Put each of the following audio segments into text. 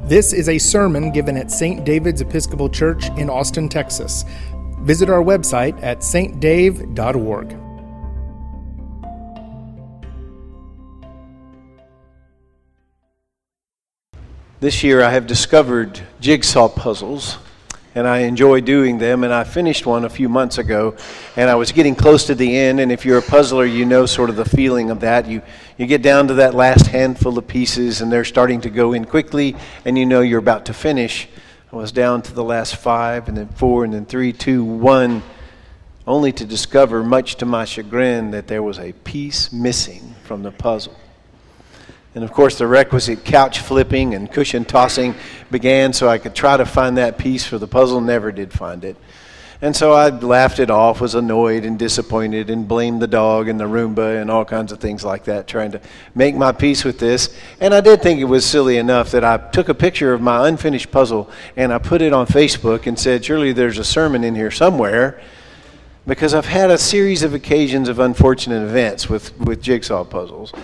This is a sermon given at St. David's Episcopal Church in Austin, Texas. Visit our website at stdave.org. This year I have discovered jigsaw puzzles, and I enjoy doing them, and I finished one a few months ago, and I was getting close to the end, and if you're a puzzler, you know sort of the feeling of that. You get down to that last handful of pieces, and they're starting to go in quickly, and you know you're about to finish. I was down to the last 5, and then 4, and then 3, 2, 1, only to discover, much to my chagrin, that there was a piece missing from the puzzle. And of course the requisite couch flipping and cushion tossing began so I could try to find that piece for the puzzle. Never did find it. And so I laughed it off, was annoyed and disappointed, and blamed the dog and the Roomba and all kinds of things like that, trying to make my peace with this. And I did think it was silly enough that I took a picture of my unfinished puzzle and I put it on Facebook and said, surely there's a sermon in here somewhere, because I've had a series of occasions of unfortunate events with jigsaw puzzles.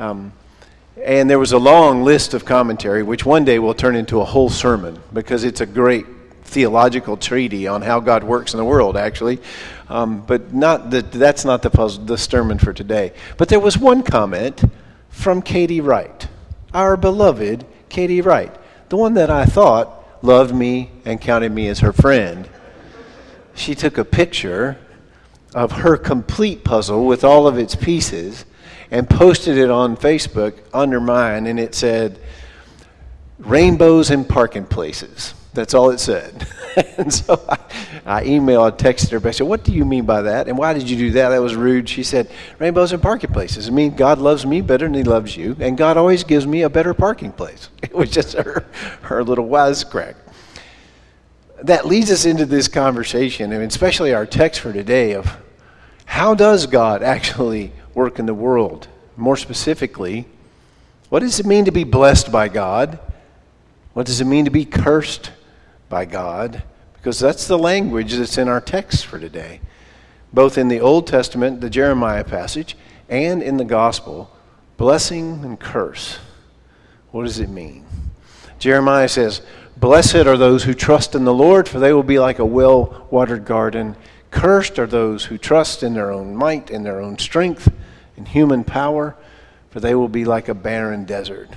And there was a long list of commentary, which one day will turn into a whole sermon, because it's a great theological treatise on how God works in the world, actually. But that's not the sermon for today. But there was one comment from Katie Wright, our beloved Katie Wright, the one that I thought loved me and counted me as her friend. She took a picture of her complete puzzle with all of its pieces and posted it on Facebook under mine, and it said, rainbows in parking places. That's all it said. And so I texted her back, I said, what do you mean by that? And why did you do that? That was rude. She said, rainbows in parking places. I mean, God loves me better than he loves you, and God always gives me a better parking place. It was just her little wisecrack. That leads us into this conversation, and especially our text for today, of how does God actually work in the world? More specifically, what does it mean to be blessed by God? What does it mean to be cursed by God? Because that's the language that's in our text for today. Both in the Old Testament, the Jeremiah passage, and in the Gospel, blessing and curse. What does it mean? Jeremiah says, blessed are those who trust in the Lord, for they will be like a well-watered garden. Cursed are those who trust in their own might and their own strength and human power, for they will be like a barren desert.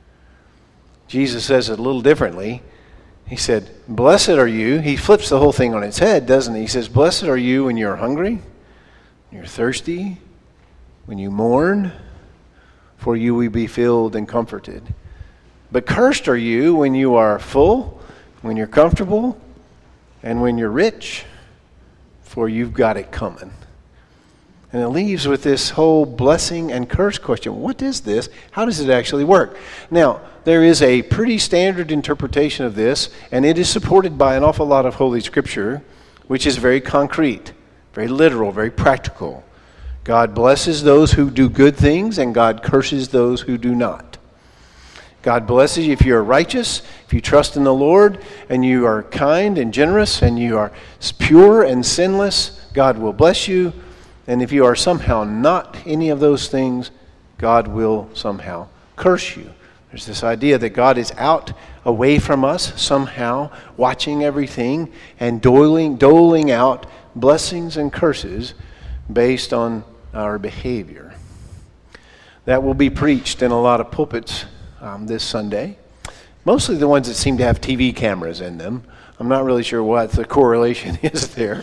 Jesus says it a little differently. He said, blessed are you. He flips the whole thing on its head, doesn't he? He says, blessed are you when you're hungry, when you're thirsty, when you mourn, for you will be filled and comforted. But cursed are you when you are full, when you're comfortable, and when you're rich, for you've got it coming. And it leaves with this whole blessing and curse question. What is this? How does it actually work? Now, there is a pretty standard interpretation of this, and it is supported by an awful lot of Holy Scripture, which is very concrete, very literal, very practical. God blesses those who do good things, and God curses those who do not. God blesses you if you're righteous, if you trust in the Lord, and you are kind and generous, and you are pure and sinless, God will bless you. And if you are somehow not any of those things, God will somehow curse you. There's this idea that God is out away from us somehow, watching everything and doling out blessings and curses based on our behavior. That will be preached in a lot of pulpits this Sunday. Mostly the ones that seem to have TV cameras in them. I'm not really sure what the correlation is there.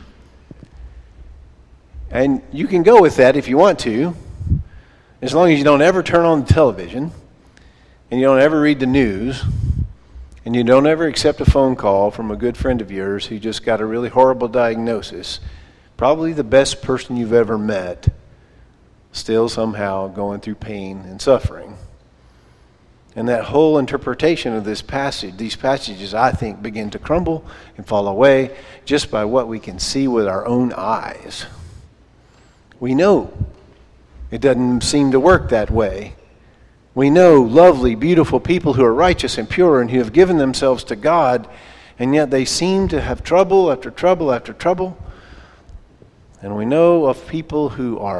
And you can go with that if you want to, as long as you don't ever turn on the television, and you don't ever read the news, and you don't ever accept a phone call from a good friend of yours who just got a really horrible diagnosis, probably the best person you've ever met, still somehow going through pain and suffering. And that whole interpretation of these passages, I think, begin to crumble and fall away just by what we can see with our own eyes. We know it doesn't seem to work that way. We know lovely, beautiful people who are righteous and pure and who have given themselves to God, and yet they seem to have trouble after trouble after trouble. And we know of people who are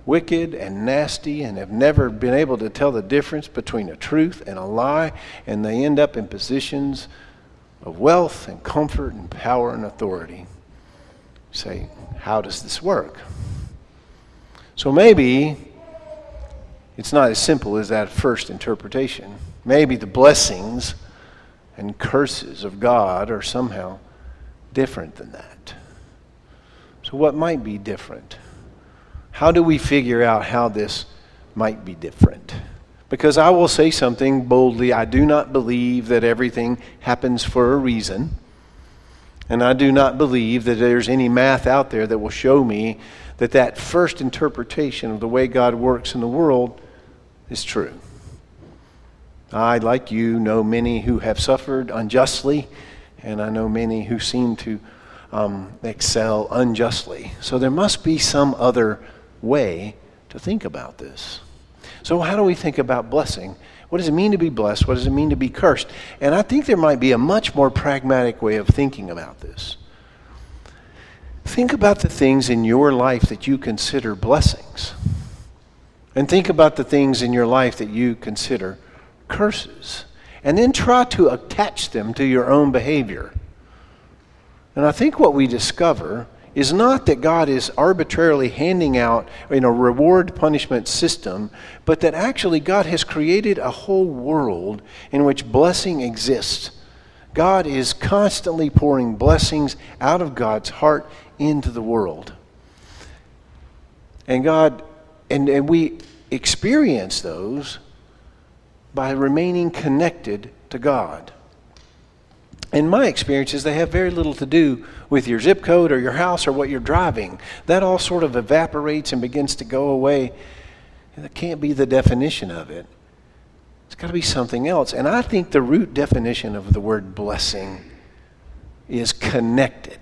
wicked and nasty and have never been able to tell the difference between a truth and a lie, and they end up in positions of wealth and comfort and power and authority. You say, how does this work? So maybe it's not as simple as that first interpretation. Maybe the blessings and curses of God are somehow different than that. So what might be different? How do we figure out how this might be different? Because I will say something boldly, I do not believe that everything happens for a reason. And I do not believe that there's any math out there that will show me that that first interpretation of the way God works in the world is true. I, like you, know many who have suffered unjustly, and I know many who seem to excel unjustly. So there must be some other way to think about this. So how do we think about blessing? What does it mean to be blessed? What does it mean to be cursed? And I think there might be a much more pragmatic way of thinking about this. Think about the things in your life that you consider blessings. And think about the things in your life that you consider curses. And then try to attach them to your own behavior. And I think what we discover is not that God is arbitrarily handing out a reward-punishment system, but that actually God has created a whole world in which blessing exists. God is constantly pouring blessings out of God's heart into the world. And we experience those by remaining connected to God. In my experiences, they have very little to do with your zip code or your house or what you're driving. That all sort of evaporates and begins to go away. And that can't be the definition of it. It's got to be something else. And I think the root definition of the word blessing is connected.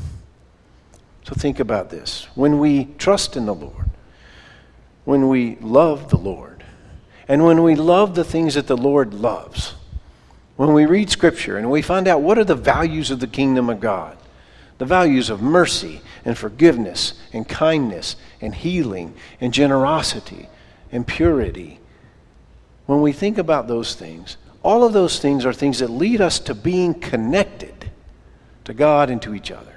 So think about this. When we trust in the Lord, when we love the Lord, and when we love the things that the Lord loves, when we read Scripture and we find out what are the values of the kingdom of God, the values of mercy and forgiveness and kindness and healing and generosity and purity, when we think about those things, all of those things are things that lead us to being connected to God and to each other.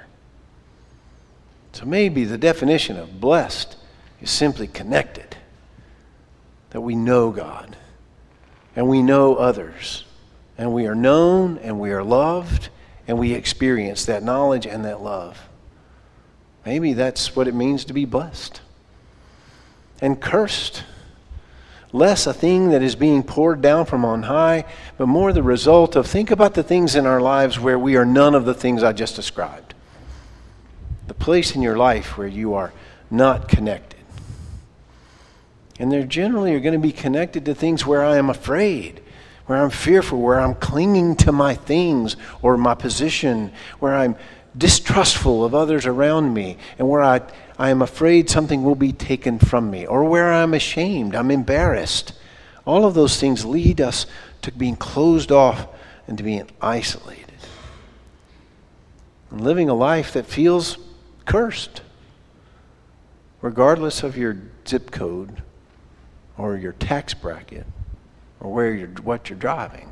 So maybe the definition of blessed is simply connected, that we know God and we know others. And we are known, and we are loved, and we experience that knowledge and that love. Maybe that's what it means to be blessed. And cursed. Less a thing that is being poured down from on high, but more the result of, think about the things in our lives where we are none of the things I just described. The place in your life where you are not connected. And they generally are going to be connected to things where I am afraid, where I'm fearful, where I'm clinging to my things or my position, where I'm distrustful of others around me, and where I am afraid something will be taken from me, or where I'm ashamed, I'm embarrassed. All of those things lead us to being closed off and to being isolated. And living a life that feels cursed, regardless of your zip code or your tax bracket, or what you're driving.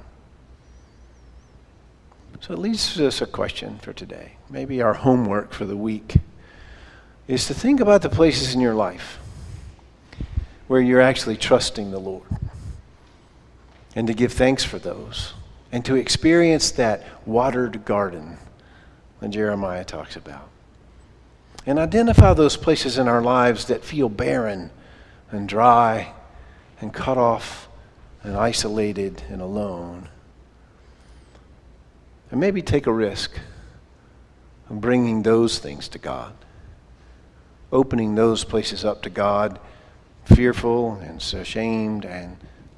So it leads us a question for today. Maybe our homework for the week is to think about the places in your life where you're actually trusting the Lord, and to give thanks for those, and to experience that watered garden that Jeremiah talks about. And identify those places in our lives that feel barren and dry and cut off and isolated and alone. And maybe take a risk of bringing those things to God. Opening those places up to God, fearful and ashamed, and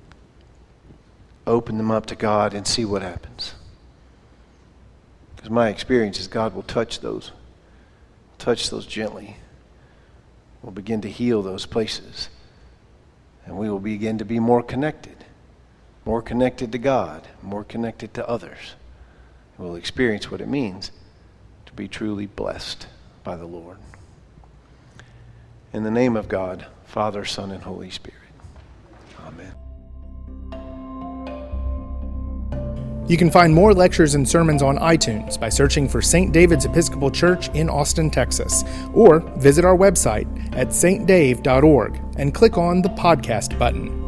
open them up to God and see what happens. Because my experience is God will touch those gently. We'll begin to heal those places. And we will begin to be more connected to God, more connected to others. We'll experience what it means to be truly blessed by the Lord. In the name of God, Father, Son, and Holy Spirit. Amen. You can find more lectures and sermons on iTunes by searching for St. David's Episcopal Church in Austin, Texas, or visit our website at stdave.org and click on the podcast button.